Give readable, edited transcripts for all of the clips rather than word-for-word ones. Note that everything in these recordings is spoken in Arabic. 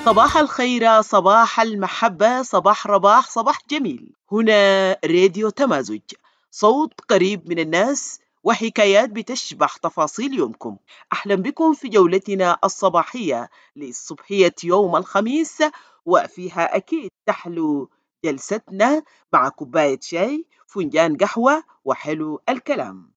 صباح الخير، صباح المحبة، صباح رباح، صباح جميل. هنا راديو تمازج، صوت قريب من الناس وحكايات بتشبح تفاصيل يومكم. أهلا بكم في جولتنا الصباحية لصبحية يوم الخميس، وفيها أكيد تحلو جلستنا مع كوباية شاي، فنجان قهوة، وحلو الكلام.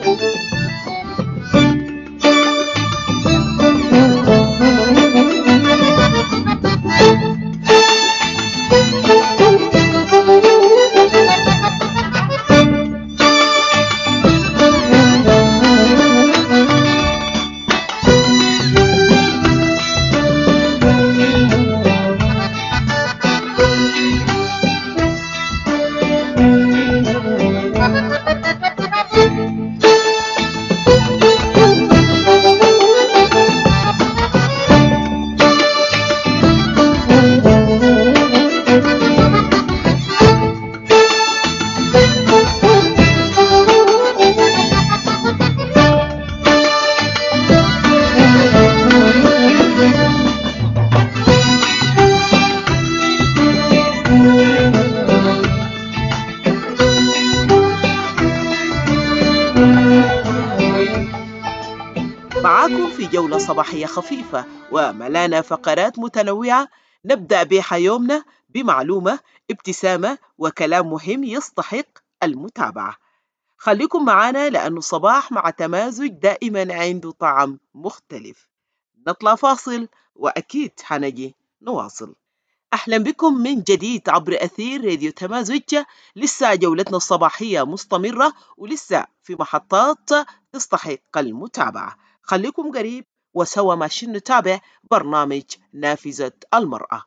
معاكم في جولة صباحية خفيفة وملانا فقرات متنوعة. نبدأ بها يومنا بمعلومة، ابتسامة، وكلام مهم يستحق المتابعة. خليكم معنا لأنه الصباح مع تمازج دائما عنده طعم مختلف. نطلع فاصل وأكيد حنجي نواصل. أهلا بكم من جديد عبر أثير راديو تمازج. لسه جولتنا الصباحية مستمرة ولسه في محطات تستحق المتابعة. خليكم قريب وسوا ماشيين نتابع برنامج نافذة المرأة.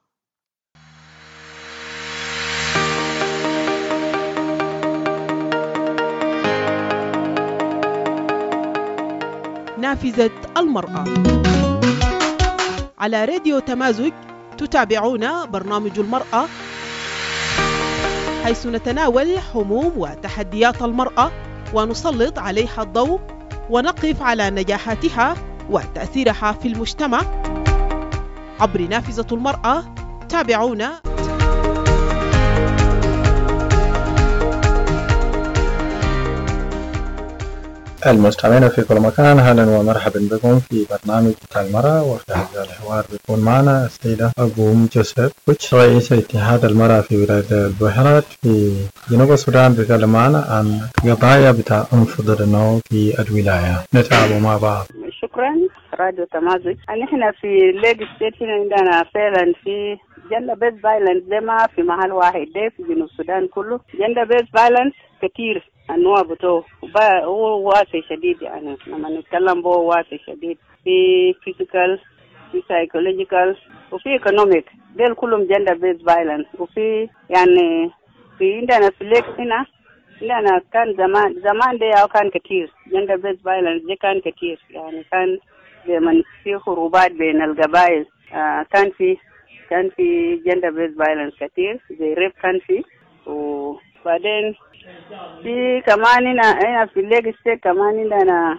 نافذة المرأة على راديو تمازج. تتابعون برنامج المرأة، حيث نتناول هموم وتحديات المرأة ونسلط عليها الضوء ونقف على نجاحاتها وتأثيرها في المجتمع عبر نافذة المرأة. تابعونا. المستمعين في كل مكان، أهلا ومرحبا بكم في برنامج المرأة. وفي هذا الحوار بيكون معنا السيدة أبو جوزيف كوتش، رئيس اتحاد المرأة في ولاية البحيرات في جنوب السودان، بيتكلم معنا عن قضايا بتاع عنف ضد النوع في الولاية. نتابع مع بعض. شكرا راديو تمازج. احنا في ليج ستيت عندنا فعلا في جندر بيس فايلنس، ده ما في محل واحد، ده في جنوب السودان كله. جندر بيس فايلنس كتير انواع بتوع، هو واسع شديد، يعني لما نتكلم بو واسع شديد. في فيزيكال، في سايكولوجيكال، وفي ايكونوميك، دول كلهم جندر بيس فايلنس. وفي يعني في عندنا في ليج هنا لا كان زمان ده كان كتير جندر بيس فايلنس، ده كان كتير، يعني كان لما في خروبات بين القبائل كان في جندر بيس فايلنس كتير، زي ريب كان في. وبعدين في كمان هنا في ليج ستيت كمان عندنا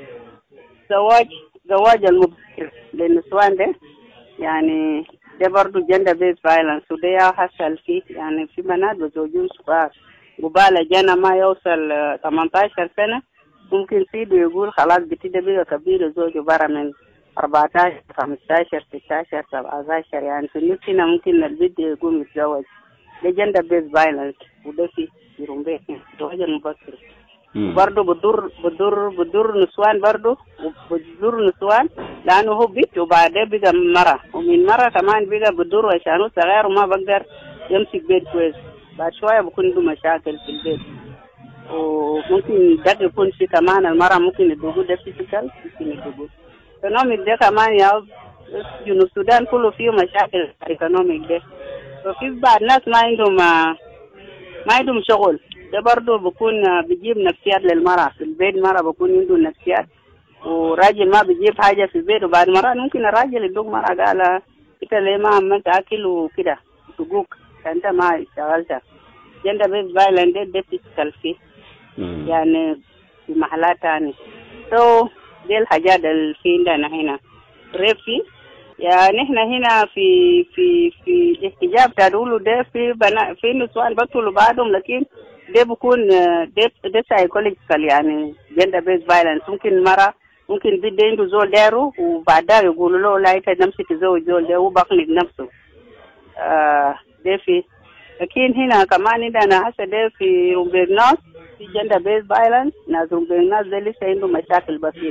زواج المبكر للنسوان، ده يعني ده برضو جندر بيس فايلنس، وده حصل فيه، يعني في بنات بزوجين صغار قبالة جانا ما يوصل 18 سنة، ممكن سيده يقول خلاص بتدي بيها كبير زوجه برا من 14 15 16 17، يعني في النص هنا ممكن البنت يقوم يتزوج. ده جندر بيس فايلنس، وده في رومبيك زواج المبكر. برضه بدور نسوان، برضه بدور نسوان لأنه هو بيت وبعدين بقى مرة، ومن مرة كمان بقى بدور عشانه صغير وما بقدر يمسك بيت كويس، بعد شوية بكون عنده مشاكل في البيت. وممكن ده يكون في كمان المرأة ممكن يدوقوا ده فيزيكال، ممكن يدوقوا ايكونوميك. ده كمان يا جنوب السودان كله فيه مشاكل ايكونوميك ده. وفي بعض ناس ما عندهم شغل، ده برضه بكون بيجيب نفسيات للمرأة في البيت. المرأة بكون عنده نفسيات، وراجل ما بيجيب حاجة في البيت، وبعد مرة ممكن الراجل يدوق مرأة قال انت ليه ما عملت أكل وكده تقوك انت ما اشتغلت. جندر بيس فايلنس ده فيزيكال فيه، يعني في محلات تاني. دي الحاجات اللي في عندنا هنا. ريب فيه يعني احنا هنا في احتجاب تقولوا ده في نسوان بقتلوا بعضهم، لكن ده بيكون ده سايكولوجيكال يعني جندر بيز فايلنس. ممكن مرة ممكن بده عنده زول داره وبعدها يقولوا له لا انت نمشي تزوج زول ده وبقلد نفسه. ده في لكن هنا كمان عندنا هسه ده في رومبيرناس في جندر بيز فايلنس. ناس رومبيرناس ده لسه عنده مشاكل بسيط،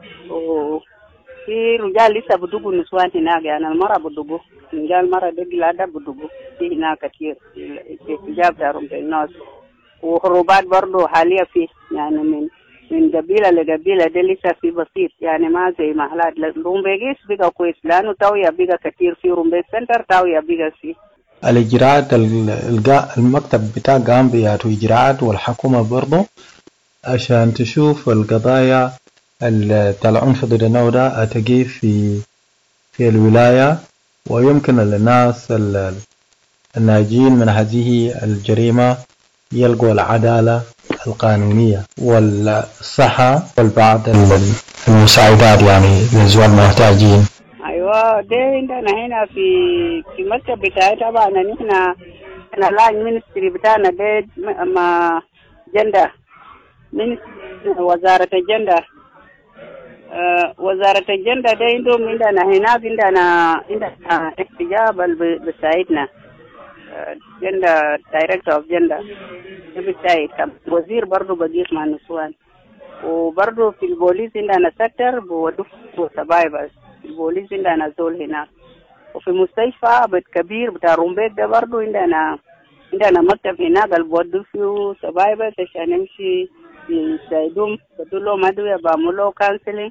في رجال لسه بدقوا نسوان هناك. يعني المرأة بدقوا رجال مرة ده قلادة بدقوا في هناك كثير في احتجاب دارهم في الناس. وخروبات برضو حاليا في يعني من قبيلة لقبيلة ده لسه في بسيط، يعني ما زي محلات. رومبيجيس بقى كويس لأنه تاوية بقى كثير في رومبيج سنتر تاوية بقى في الإجراءات المكتب بتاع قام بياتوا إجراءات والحكومة برضو عشان تشوف القضايا العنف ضد النوع ده تقي في الولاية، ويمكن للناس الناجين من هذه الجريمة يلقوا العدالة القانونية والصحة والبعض المساعدات يعني للزوال المحتاجين. ايوه ده عندنا هنا في المكتب بتاعي طبعا احنا لاين مينستري بتاعنا ده ما جندر وزارة الجندر. وزارة الجندر ده عندنا هناك عندنا احتجاب بيساعدنا جندر دايركتور اوف جندر بيساعد وزير برضه بقيت مع النسوان. وبرضه في البوليس عندنا سكتر بودوه سبايبرز. البوليس عندنا زول هناك. وفي مستشفى بيت كبير بتاع رومبيك ده برضه عندنا مكتب هناك اللي بودوه فيه سبايبرز عشان يمشي يساعدهم بدولهم أدوية بعملوا كانسلينج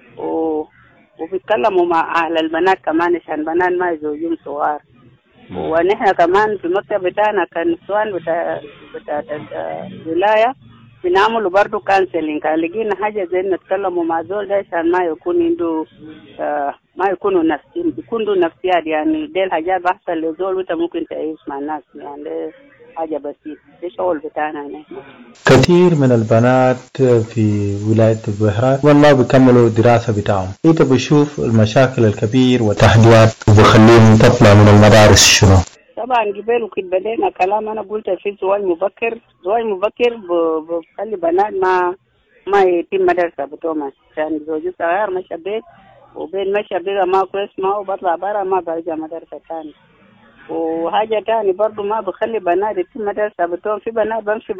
وبيتكلموا مع أهل البنات كمان عشان البنات ما يزوجون صغار. ونحن كمان في المكتب بتاعنا كنسوان بتاع الولاية بنعملوا برضو كانسلينج. كان لقينا حاجة زي نتكلموا مع زول ده عشان ما يكون عنده ما يكونوا يكونوا نفسيات. يعني دي الحاجات بحصل لزول وانت ممكن تعيش مع الناس، يعني ده حاجة بسيطة. ده شغل بتاعنا هنا. كثير من البنات في ولاية البحيرة والله بيكملوا الدراسة بتاعهم. انت بشوف المشاكل الكبير والتحديات وبخليهم تطلع من المدارس شنو؟ طبعا قبل وكده بدينا كلام انا قلت في زواج مبكر بخلي بنات ما يتم مدرسة بتوعهم عشان زوجي صغير مشى بيت وبين مشى بيت ما كويس ما وبطلع برا ما برجع مدرسة ثاني. وحاجة تاني برضو ما بخلي بنات يتم مدرسة بتوعهم. في بنات بمشي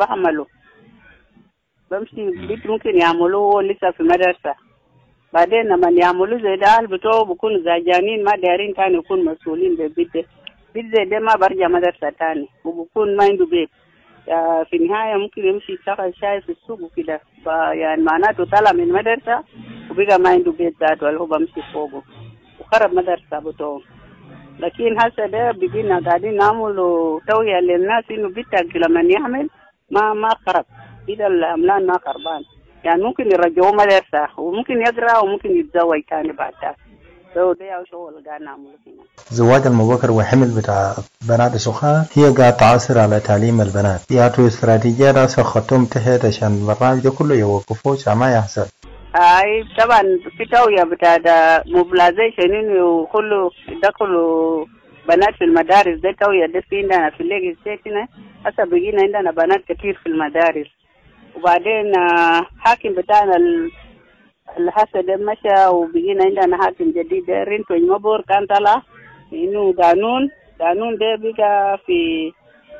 بيت ممكن يعملوه لسه في مدرسة، بعدين لما يعملوا زي ده أهل بتوعه بيكونوا زعجانين ما دارين تاني يكونوا مسؤولين بالبيت زي ده ما برجع مدرسة تاني وبكون ما عنده بيت. في النهاية ممكن يمشي يشتغل شاي في السوق وكده، يعني معناته طلع من المدرسة وبقى ما عنده بيت ذاته اللي هو بمشي فوقه وخرب مدرسة بتوعه. لكن هسه ده بقينا قاعدين نعملوا توعية للناس إنه بيتك لما يعمل ما خرب كده الأملان ما خربان. يعني ممكن يرجعوه مدرسة وممكن يقرأ وممكن يتزوج تاني بعدها. ده شغل قاعد نعمله هنا. الزواج المبكر وحمل بتاع بنات الصغار هي قاعد تعثر على تعليم البنات. يعطوا استراتيجيات هسه خطهم تحت عشان البرنامج ده كله يوقفوه عشان ما يحصل. طبعا في توعية بتاع موبلايزيشن انه كله يدخلوا بنات في المدارس. ده توعية ده في عندنا في ليج ستيت هنا هسه بقينا عندنا بنات كتير في المدارس. وبعدين حاكم بتاعنا اللي هسه ده مشى وبقينا عندنا حاكم جديد ده رينتو مبور كان طلع انه قانون ده بقى في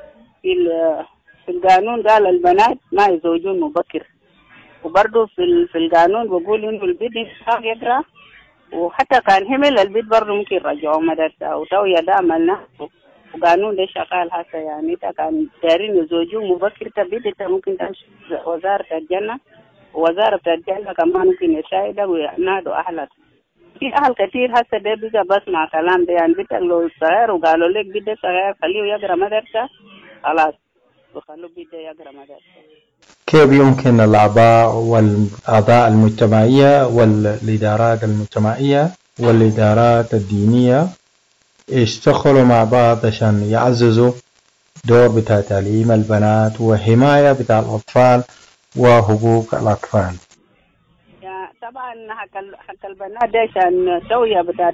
القانون قال البنات ما يزوجون مبكر. وبرضه في القانون بقول انه البيت يقرا وحتى كان حمل البيت برضه ممكن يرجعوه مدرسه. وتويا ده عملنا وقانون ده شغال هسه. يعني انت كان دارين يزوجوه مبكر تبيت انت ممكن تمشي وزاره الجنه، ووزاره الجنه كمان ممكن يساعدك وينادوا اهلك. في اهل كثير هسه ده بقى بسمع كلام ده. يعني بيتك لو صغير وقالوا لك بيتك صغير خليه يقرا مدرسه خلاص وخلوا بيتك يقرا مدرسه. كيف يمكن الأعضاء المجتمعية والإدارات المجتمعية والإدارات الدينية يشتغلوا مع بعض عشان يعززوا دور بتاع تعليم البنات وحماية بتاع الأطفال وحقوق الأطفال؟ طبعا حق البنات ده عشان التوعية بتاعت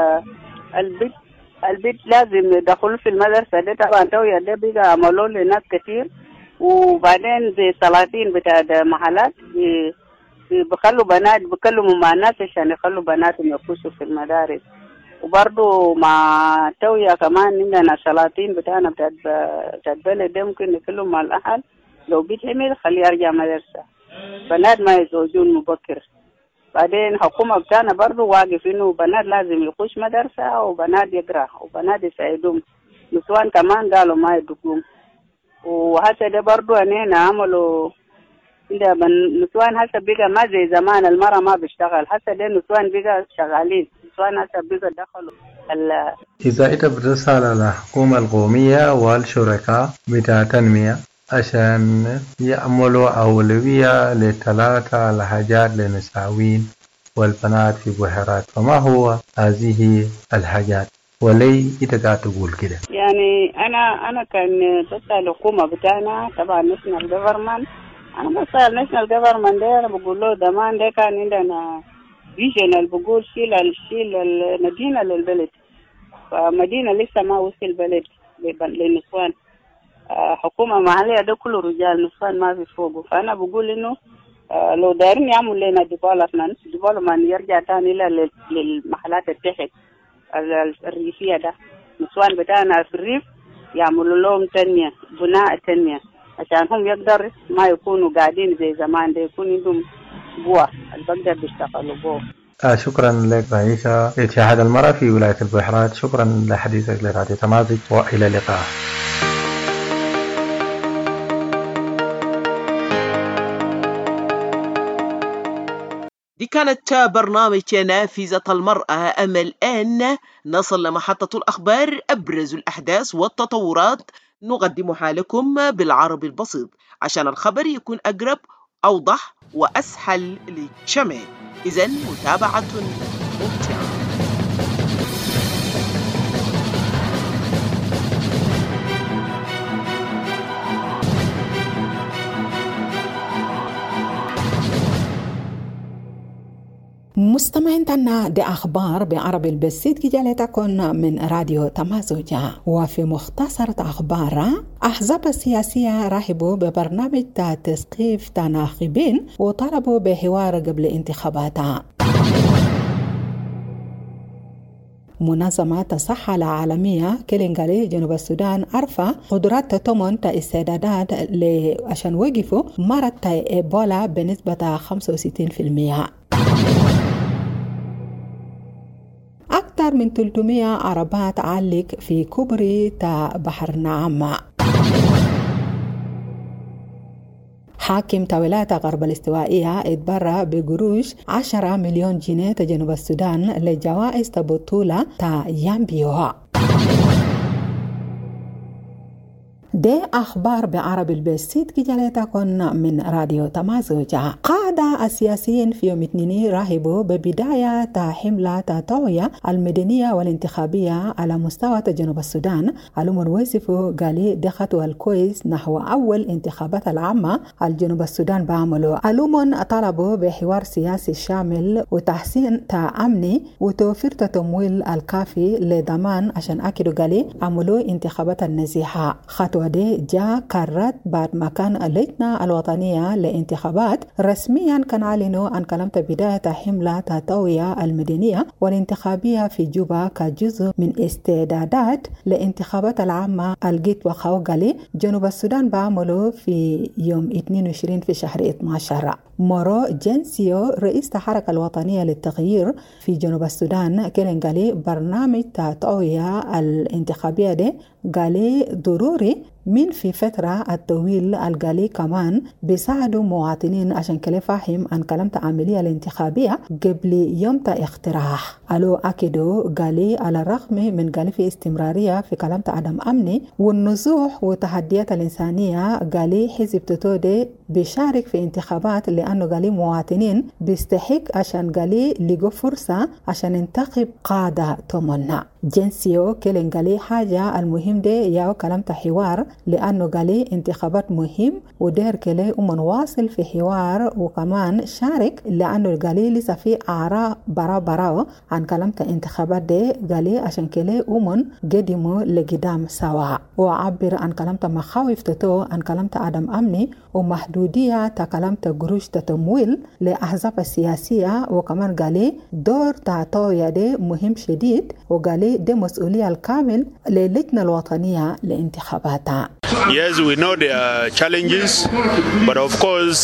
البيت لازم يدخلوا في المدرسة دي. طبعا التوعية ده بيجا عملوا لناس كتير، وبعدين زي سلاطين بتاعت محلات بيخلوا بنات بيكلموا مع الناس عشان يخلوا بناتهم يخشوا في المدارس. وبرضه مع التوعية كمان عندنا سلاطين بتاعنا بتاعت بلد ده ممكن يكلموا مع الأهل لو بيتحمل خليه يرجع مدرسة، بنات ما يزوجون مبكر. بعدين حكومة بتاعنا برضو واقف إنه بنات لازم يخش مدرسة وبنات يقرأ وبنات يساعدهم، نسوان كمان قالوا ما يدقون. وهسه ده برضو أننا عملوا إذا نسوان هسه بقى ما زي زمان المرأة ما بيشتغل، هسه ده نسوان بقى شغالين، نسوان هسه بقى دخلوا إذا أنت بتسأل على الحكومة القومية والشركاء بتاع تنمية عشان يعملوا أولوية لثلاثة الحاجات للنساوين والبنات في بحيرات، فما هو هذه الحاجات؟ ولي أنت قاعد تقول كده؟ يعني أنا كان بسأل الحكومة بتاعنا طبعا ناشونال جوفرمنت، أنا بسأل ناشونال جوفرمنت ده أنا بقول له زمان ده كان عندنا فيجن بقول شيل المدينة للبلد، فمدينة لسه ما وصل البلد للنسوان. حكومة محلية ده كله رجال، نسوان ما في فوقه. فأنا بقول إنه لو دايرين يعمل لنا ديفلوبمنت يرجع تاني للمحلات التحت الريفية ده، نسوان بتاعنا في الريف يعملوا لهم تنمية، بناء تنمية عشان هم يقدر ما يكونوا قاعدين زي زمان، ده يكون عندهم قوة البقدر بيشتغلوا بوه. شكرا لك رئيسة اتحاد المرأة في ولاية البحيرات، شكرا لحديثك لراديو تمازج، وإلى اللقاء. دي كانت برنامج نافذة المرأة. أما الآن نصل لمحطة الأخبار، أبرز الأحداث والتطورات نقدمها لكم بالعربي البسيط عشان الخبر يكون أقرب أوضح وأسهل للجميع. إذن متابعة ممتعة. مستمعين تنا دي أخبار بعربي البسيط كي جالتكن من راديو تمازج. وفي مختصرة أخبار، أحزاب السياسية رحبوا ببرنامج تثقيف ناخبين وطلبوا بحوار قبل انتخابات. منظمة الصحة العالمية كلينغالي جنوب السودان عرفة قدرات تتمن استعدادات عشان وقفوا مرض إيبولا بنسبة 65%. أكثر من 300 عربات علق في كوبري بحر نعم. حاكم ولاية غرب الاستوائية اتبرع بقروش 10 مليون جنيه جنوب السودان لجوائز بطولة يامبيو. ده أخبار بعربي البسيط كي جالتكن من راديو تمازج. قادة السياسيين في يوم اثنين راهبوا ببداية حملة توعية المدنية والانتخابية على مستوى جنوب السودان. علوم وصفوا قالي ده خطوة الكويس نحو أول انتخابات العامة الجنوب السودان بعملوا. علوم طلبوا بحوار سياسي شامل وتحسين أمني وتوفير تمويل الكافي لضمان عشان أكدوا قالي عملوا انتخابات النزيهة. خطوة دي جاء قررت بعد ما كان اللجنة الوطنية لانتخابات رسميا كان أعلنوا عن كلمة بداية حملة التوعية المدنية والانتخابية في جوبا كجزء من استعدادات لانتخابات العامة الجيت وخوغالي جنوب السودان بعملوا في يوم 22 في شهر 12. مورو جنسيو رئيس الحركة الوطنية للتغيير في جنوب السودان كلينغالي برنامج التوعية الانتخابية دي قالي ضروري من في فترة الطويل القالي كمان بيساعدوا مواطنين عشان كله فاهم عن كلمة عملية الانتخابية قبل يوم اقتراح. ألو أكدوا قالي على الرغم من قالي في استمرارية في كلام عدم أمني والنزوح وتحديات الإنسانية قالي حزب توتودي بيشارك في انتخابات لأنه قالي مواطنين بيستحق عشان قالي لقوا فرصة عشان ينتخب قادة تمنى جنسيو كلين قالي حاجة المهم دي ياو كلام حوار لأنه قالي انتخابات مهم ودير كلي واصل في حوار وكمان شارك لأنه قالي لسه في آراء براو عن كلام انتخابات دي قالي عشان كلي قدموا لقدام سوا وعبر عن كلام مخاوف تتو عن كلام عدم أمني ومحدودية كلام قروش تمويل لأحزاب السياسية وكمان قالي دور تعطوية دي مهم شديد وقالي دي مسؤولية الكامل للجنة الوطنية لانتخاباتها. Yes, we know there are challenges, but of course,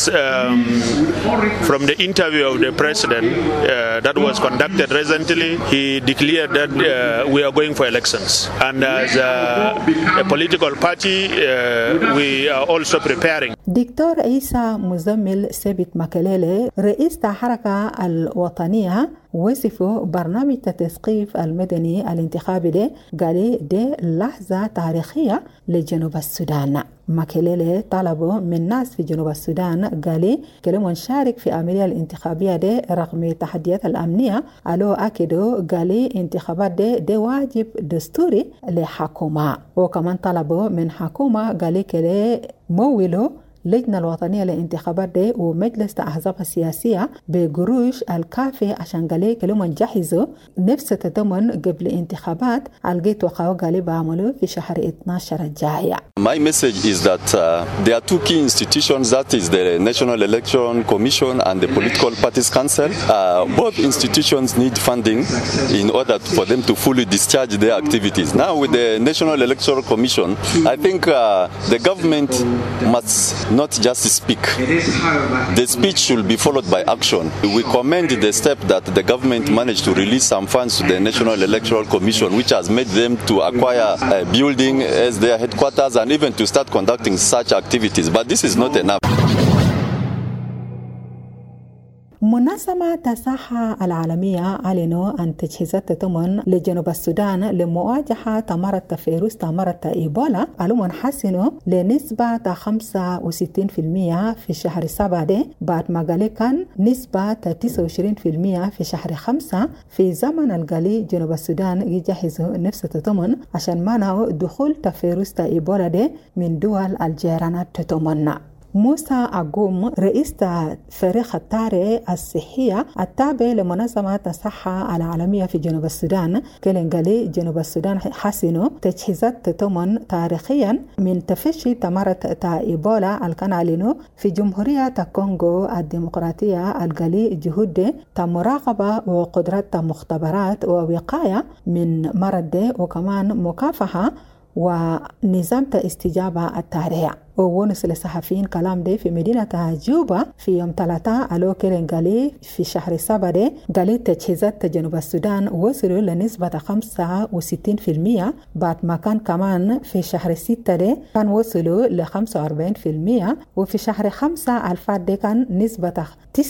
from the interview of the president that was conducted recently, he declared that we are going for elections. And as a political party, we are also preparing. دكتور عيسى مزمل سبت مكليلي رئيس الحركة الوطنية وصفوا برنامج التثقيف المدني الانتخابي ده قال ده لحظة تاريخية لجنوب السودان. مكليلي طلبوا من ناس في جنوب السودان قال كلمة نشارك في عملية الانتخابية ده رغم التحديات الأمنية ألو أكدوا قال انتخابات ده واجب دستوري لحكومة وكمان طلبوا من حكومة قال كلي مولوا اللجنة الوطنية للانتخابات دي ومجلس الأحزاب السياسية بقروش الكافي عشان قالي كلهم جهزوا نفس تتمن قبل انتخابات الجيت وقاو قالي بعملوا في شهر 12 الجاية. My message is that there are two key institutions, that is the National Election Commission and the Political Parties Council. Both institutions need funding in order for them to fully discharge their activities. Now with the National Electoral Commission, I think the government must not just speak. The speech should be followed by action. We commend the step that the government managed to release some funds to the National Electoral Commission, which has made them to acquire a building as their headquarters and even to start conducting such activities. But this is not enough. منظمة الصحة العالمية أعلنوا عن تجهيزات تتمن لجنوب السودان لمواجهة مرض فيروس مرض إيبولا على منحسنوا لنسبة 65% في شهر 7 بعد ما قال كان نسبة 29% في شهر 5 في زمن القلي جنوب السودان يجهزوا نفس تتمن عشان منعوا دخول فيروس إيبولا من دول الجيرانات تتمن. موسى عقوم رئيس فريق الطارئ الصحية التابع لمنظمة الصحة العالمية في جنوب السودان كلين قالي جنوب السودان حسنوا تجهيزات تتمن تاريخيا من تفشي مرض إيبولا الكان في جمهورية الكونغو الديمقراطية القالي جهود مراقبة وقدرات مختبرات ووقاية من مرض وكمان مكافحة ونظام استجابة التاريخ. ونص للصحفيين كلام ده في مدينة جوبا في يوم 3 ألو كيرين قالي في شهر 7 قالي تجهيزات جنوب السودان وصلوا لنسبة 65% بعد ما كان كمان في شهر 6 كان وصلوا ل 45% وفي شهر 5 الفات ده كان نسبة 29%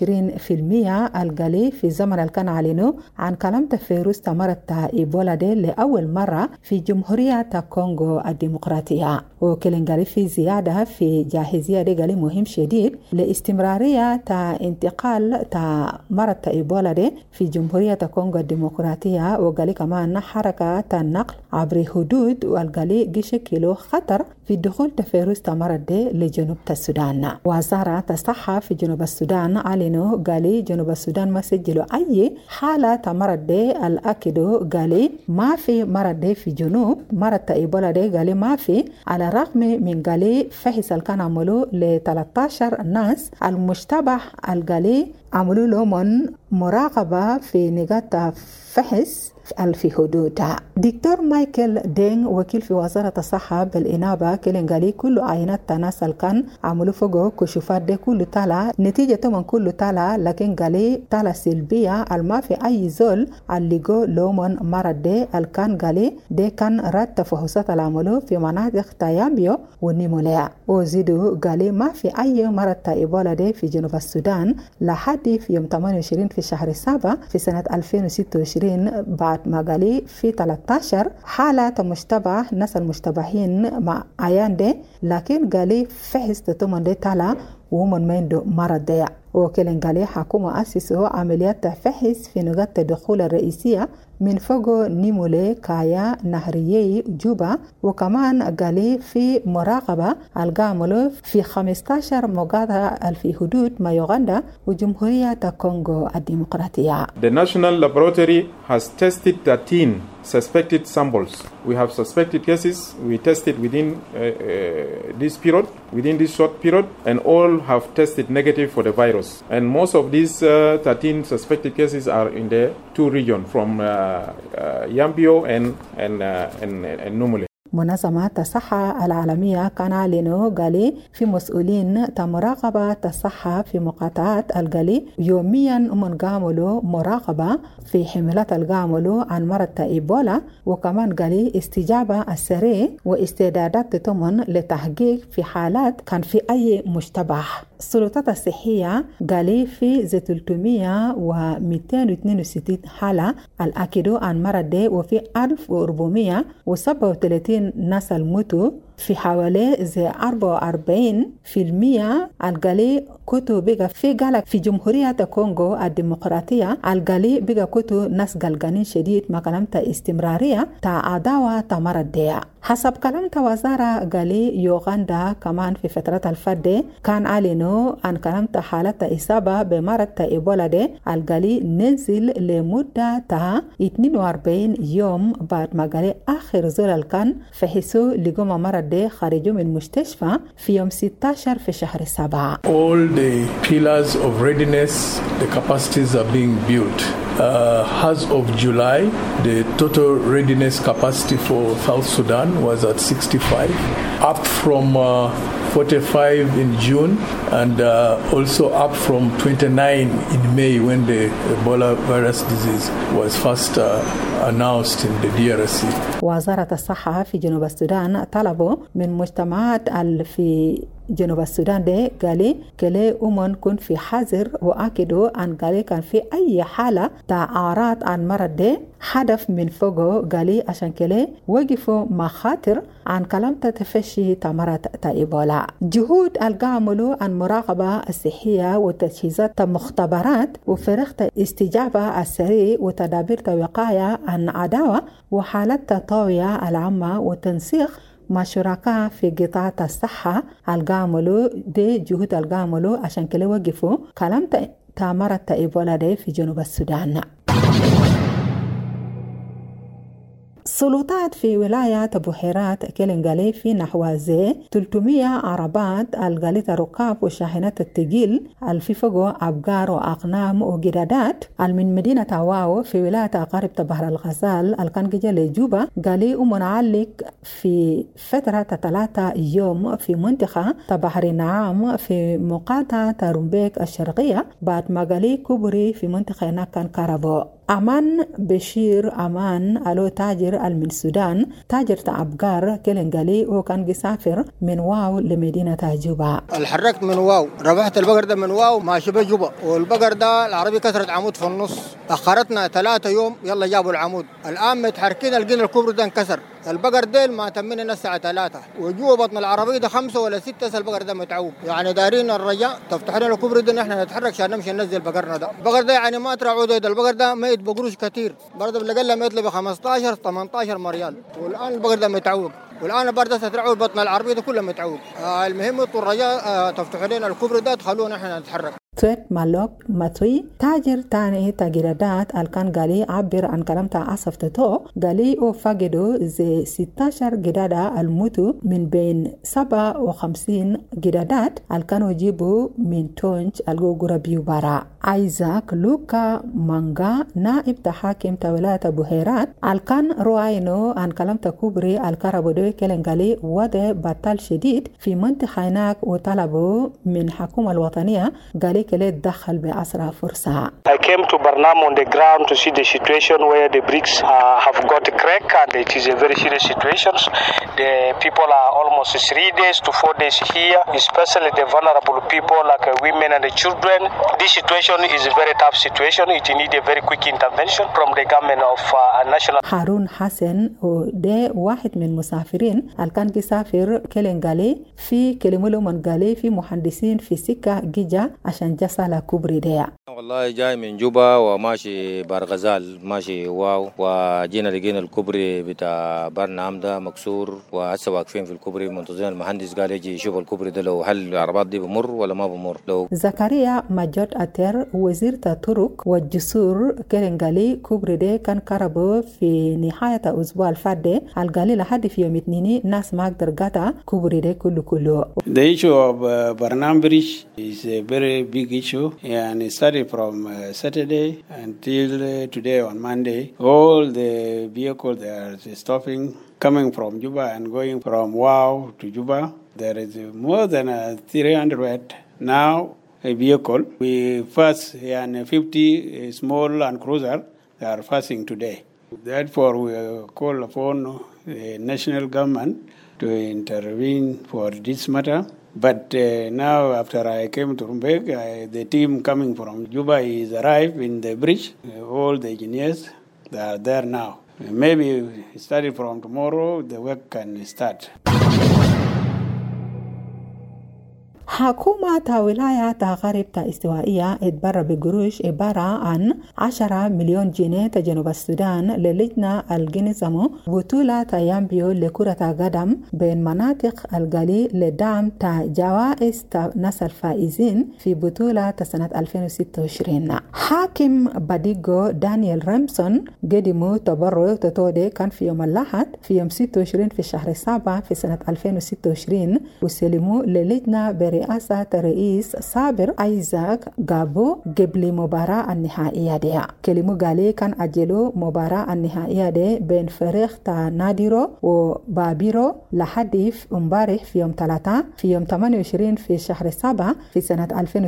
القالي في زمن الكان علينو عن كلام فيروس مرض إيبولا ده لأول مرة في جمهورية الكونغو الديمقراطية. وكيرين قالي في زيادة في جاهزية دي قالي مهم شديد لاستمرارية انتقال مرض إيبولا دي في جمهورية الكونغو الديمقراطية وقالي كمان حركة النقل عبر حدود والقالي يشكلوا خطر في دخول فيروس مرض دي لجنوب السودان. وزارة الصحة في جنوب السودان أعلنوا قالي جنوب السودان ما سجلوا أي حالة مرض دي الأكدوا قالي ما في مرض دي في جنوب مرض إيبولا دي قالي ما في على الرغم من قالي فحص الكان عملوا ل 13 ناس المشتبه القالي عملوا لهم مراقبة في نقاط فحص في حدودها. دكتور مايكل دين وكيل في وزارة الصحة بالإنابة كلين قالي كل عينات تناسل كان عملوا فوقه كشوفات دي كله طالع نتيجة من كله طالع لكن قالي طالع سلبية الما في أي زول اللي جو لومن مرض دي الكان قالي دي كان رد تفحوصات العملوا في مناطق تيامبيو ونيموليا وزيدو قالي ما في أي مرض إيبولا دي في جنوب السودان لحد تعدي في يوم 28 في شهر السابع في سنة 2026 بعد ما قالي في 13 حالة مشتبه ناس المشتبهين مع أياندي، لكن قالي فحص تتمن دي تالا ومن ميندو مرض دي. وكلن قالي حكومة أسسوا عمليات فحص في نقاط الدخول الرئيسية من فوق نيمولي كايا نهريي جوبا، وكمان قالي في مراقبة القاملو في 15 مقاطعة في حدود ما يوغندا وجمهورية كونغو الديمقراطية. The national laboratory has tested 13 suspected samples. We have suspected cases we tested within this short period, and all have tested negative for the virus. And most of these 13 suspected cases are in the two regions from Yambio and Numule. منظمة الصحة العالمية كان علينو قالي في مسؤولين تمراقبة الصحة في مقاطعات القالي يوميا من قاملوا مراقبة في حملات القاملوا عن مرض إيبولا، وكمان قالي استجابة السريع واستعدادات تتمن لتحقيق في حالات كان في أي مشتبه. السلطات الصحية قالي في 362 حالة الأكيدوا عن مرض دي، وفي 1437 ناس الموتوا في حوالي 44% القالي كتو بيغا في قالك في جمهورية كونغو الديمقراطية القالي بيغا كتو ناس قلقانين شديد ما كلمت استمرارية تا عداوة تا مرض دي. حسب كلمت وزارة قالي يوغندا كمان في فترة الفردة كان علينو أن كلمت حالة إصابة بمرض إيبولا دي القالي ننزل لمدة تا 42 يوم بعد ما قالي آخر زول كان فحسوا لقوم مرض دي خارجوا من مستشفى في يوم 16 في شهر 7. All the pillars of readiness, the capacities are being built. As of July, the total readiness capacity for South Sudan was at 65, up from 45 in June, and also up from 29 in May when the Ebola virus disease was first announced in the DRC. وزارة الصحة في جنوب السودان طلبوا من مجتمعات في جنوب السودان دي قالي كلي أمن كن في حذر، وأكدوا أن قالي كان في أي حالة أعراض عن مرض دي هدف من فوقه قالي عشان كلي وقفوا مخاطر عن كلام تفشي مرض إيبولا. جهود القاملو عن مراقبة الصحية وتجهيزات مختبرات وفرقة استجابة السريع وتدابير وقاية عن عداوة وحالات التطوية العامة وتنسيق مع شركاء في قطاع الصحة القاملو دي جهود القاملو عشان كلي وقفوا كلام مرض إيبولا دي في جنوب السودان. السلطات في ولاية بحيرات كيلنغالي في نحو 300 عربات القالت ركاب وشاحنات التقيل في فوق أبقار وأقنام وقرادات من مدينة واو في ولاية قارب بحر الغزال الكنجة لجوبا قالي ومنعلق في فترة 3 يوم في منطقة بحر نعام في مقاطعة رومبيك الشرقية بعد ما قالي كبري في منطقة هناك كان كارابو. أمان بشير أمان ألو تاجر من السودان تاجر أبقار كيلنغالي وكان يسافر من واو لمدينة جوبا. الحركت من واو ربحت البقر ده من واو مع شبه جوبا، والبقر ده العربي كسرت عمود في النص، أخرتنا 3 يوم يلا جابوا العمود، الآن متحركين القين الكبر ده انكسر. البقر ديل ما تمننا الساعة 3 وجوا بطن العربية ده 5 ولا 6 البقر ده متعوب، يعني دارين الرجاء تفتح لنا الكبر ده نحن نتحرك عشان نمشي ننزل بقرنا ده. البقر ده يعني ما ترى عود، البقر ده ميت بقروش كثير، برضه بالأقل ما يطلب 15 18 مريال، والآن البقر ده متعوب، والآن برضه سترعود بطن العربية ده كله متعوب. المهم الرجاء تفتح لنا الكبر ده تخلونا نحن نتحرك. تويت مالوك ماتوي تاجر تاني تاجرات الكان قالي عبر عن كلامتا عصف تتو قالي وفاقدو زي 16 جدادة الموتو من بين 57 جدادات الكانوا يجيبوا من تونج الغوغورا بيوبارا. ايزاك لوكا مانغا نائب تحاكم تولاة بحيرات الكان رواينو عن كلامتا كوبري الكارابودو كلن قالي وضع بطال شديد في منطقة هناك وطلبوا من حكومة الوطنية قالي قالي كلي تدخل بأسرع فرصة. I came to Barnam on the ground to see the situation where the bricks have got a crack, and it is a very serious situation. The people are almost 3 days to 4 days here, especially the vulnerable people like women and the children. This situation is a very tough situation. It needs a very quick intervention from the government of national. هارون حسن وده واحد من المسافرين اللي كان بيسافر كلنغالي في كلمولو منغالي في مهندسين في سكة جيجا عشان جسالة كوبري ده. والله جاي من جوبا وماشي بارغزال ماشي واو وجينا لقينا الكوبري بتاع برنامج ده مكسور وهسه واقفين في الكوبري منتظرين المهندس قال يجي يشوف الكوبري ده لو هل العربات دي بمر ولا ما بمر. لو زكريا ماجود أتر وزير الطرق والجسور كلنغالي كوبري ده كان كربو في نهاية الأسبوع الفات الغالي لحد في يوم اثنين ناس ما قدر قطع كوبري ده كله. The issue of Barnam Bridge is a very big issue and it started from Saturday until today on Monday. All the vehicles that are stopping coming from Juba and going from Wau to Juba. There is more than 300 now a vehicle. We first 50 small Land Cruiser that are passing today. Therefore, we call upon the national government to intervene for this matter. But now, after I came to Rumbek, the team coming from Juba is arrived in the bridge. All the engineers they are there now. Maybe starting from tomorrow, the work can start. حكومة ولاية غرب استوائية اتبرع بقروش عبارة عن 10 مليون جنيه جنوب السودان للجنة الجنزمو بطولة يامبيو لكرة قدم بين مناطق الغالي لدعم جوائز ناس الفائزين في بطولة سنة 2026. حاكم باديغو دانيال رامسون قدموا تبرع تتودي كان في يوم الأحد في يوم 26 في شهر 7 في سنة 2026 وسلموا للجنة برئاسة رئيس صابر ايزاك غابو قبل مباراة النهائية دي. كلمة قالي كان أجلوا مباراة النهائية دي بين فريق ناديرو وبابيرو لحد امبارح في يوم 3 في يوم 28 في شهر 7 في سنة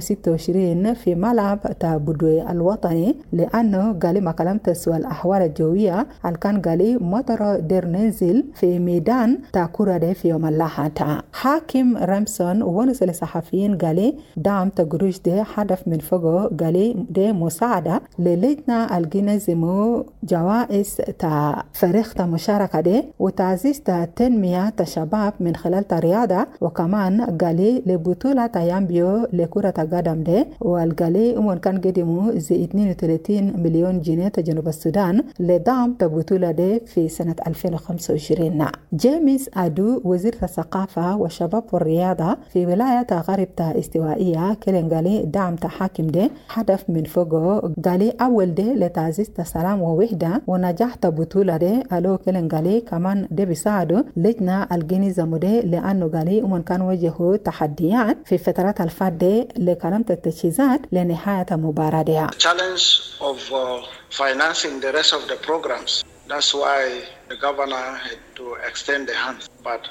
2026 في ملعب بدوي الوطني لأنه قالي ما كلام تسوى الأحوال الجوية اللي كان قالي مطر دير ننزل في ميدان كورة دي في يوم الأحد. حاكم رامسون ونزل الصحفيين قالي دعم تقروش ده هدف من فوقه قالي ده مساعدة للجنة الجنزمو جوائز فريق مشاركة ده وتعزيز تنمية الشباب من خلال الرياضة وكمان قالي لبطولة يامبيو لكرة قدم ده والقالي ومن كان قدموا زي 32 مليون جنيه جنوب السودان لدعم البطولة ده في سنة 2025. جيمس أدو وزير الثقافة والشباب والرياضة في ولاية غرب استوائية كلن قالي دعم تحاكم ده هدف من فوقه قالي أول ده لتعزيز السلام ووحدة ونجاح البطولة ده ألو كلن قالي كمان ده بيساعدوا لجنة الجنزمو ده لأنه قالي ومن كان وجهوا تحديات في فترات الفات ده لكلام التجهيزات لنهاية المباراة ده. The challenge of financing the rest of the programs. That's why the governor had to extend the hand. But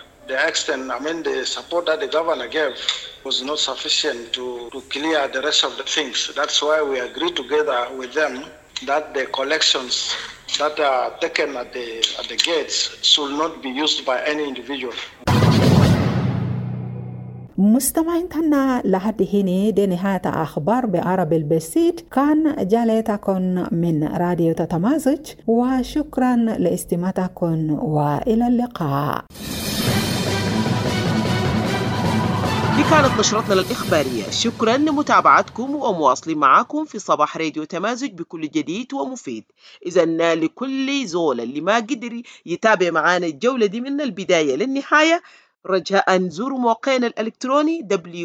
the support that the governor gave was not sufficient to clear the rest of the things. That's why we agreed together with them that the collections that are taken at the gates should not be used by any individual. مستمعين تنا لحد هنا دي نهاية أخبار بعربي البسيط كان جالتكم من راديو تتمازج وشكرا لاستماعكم وإلى اللقاء. دي كانت نشرتنا الإخبارية. شكرا لمتابعتكم ومواصلين معكم في صباح راديو تمازج بكل جديد ومفيد. إذن لكل زول اللي ما قدر يتابع معانا الجولة دي من البداية للنهاية رجاء زوروا موقعنا الإلكتروني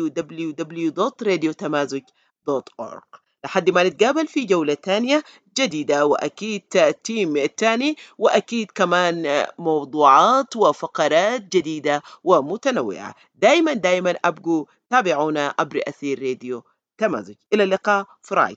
www.radiotamazig.org. لحد ما نتقابل في جولة تانية جديدة وأكيد تيم تاني وأكيد كمان موضوعات وفقرات جديدة ومتنوعة. دايما أبقوا تابعونا عبر أثير راديو تمازج. إلى اللقاء. فرايد.